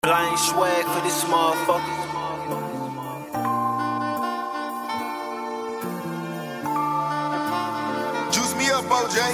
Blind swag for this motherfucker. Juice me up, OJ.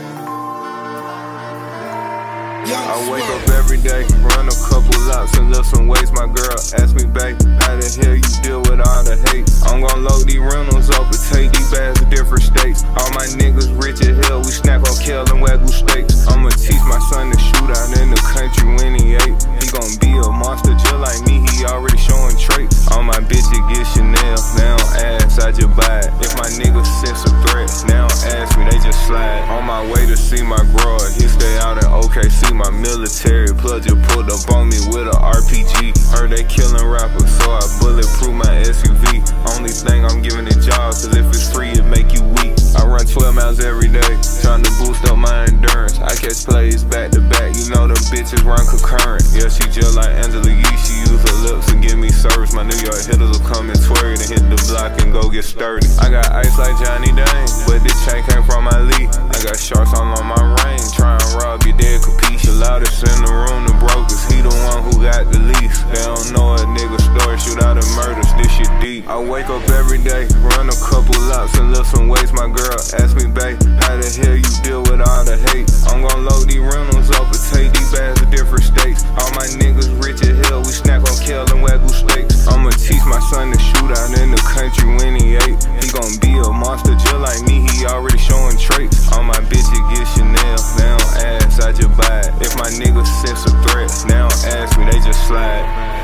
I wake up every day, run a couple laps and lift some weights. My girl asked me, babe, how the hell you deal with all the hate? I'm gon' load these rentals up and take these bags to different states. All my niggas rich as hell, we snack on kale and wagyu steaks. I'ma teach my son to shoot out in the country when he 8. He gon' be a monster just like me, he already showing traits. All my bitches get Chanel, they don't ask, I just buy it. If my niggas sense a threat, they don't ask me, they just slide. On my way to see my bro, he stay out in OKC. My military plug just pulled up on me with a RPG. Heard they killing rappers, so I bulletproof my SUV. Only thing I'm giving it job, cause if it's free, it make you weak. I run 12 miles every day, trying to boost up my endurance. I catch plays back to back, you know them bitches run concurrent. Yeah, she just like Angela Yee, she use her lips and give me service. My New York hitters will come and twerk and hit the block and go get sturdy. I got ice like Johnny Dane, but this chain came from my Lee. I got sharks all on my range, try and rob your dead capiche. The loudest in the room, the brokest, he the one who got the least. They don't know a nigga story, shoot out and murders, this shit deep. I wake up every day, run a couple laps and lift some weights. My girl asked me, babe, how the hell you deal with all the hate? I'm gon' load these rentals up and take these bags to different states. All my niggas rich as hell, we snack on kale and wagyu steaks. I'ma teach my son to shoot out in the country when he 8. He gon' be a monster just like me, he already showing traits. All my bitches get Chanel, they don't ask, I just buy it. If my niggas sense a threat, they don't ask me, they just slide.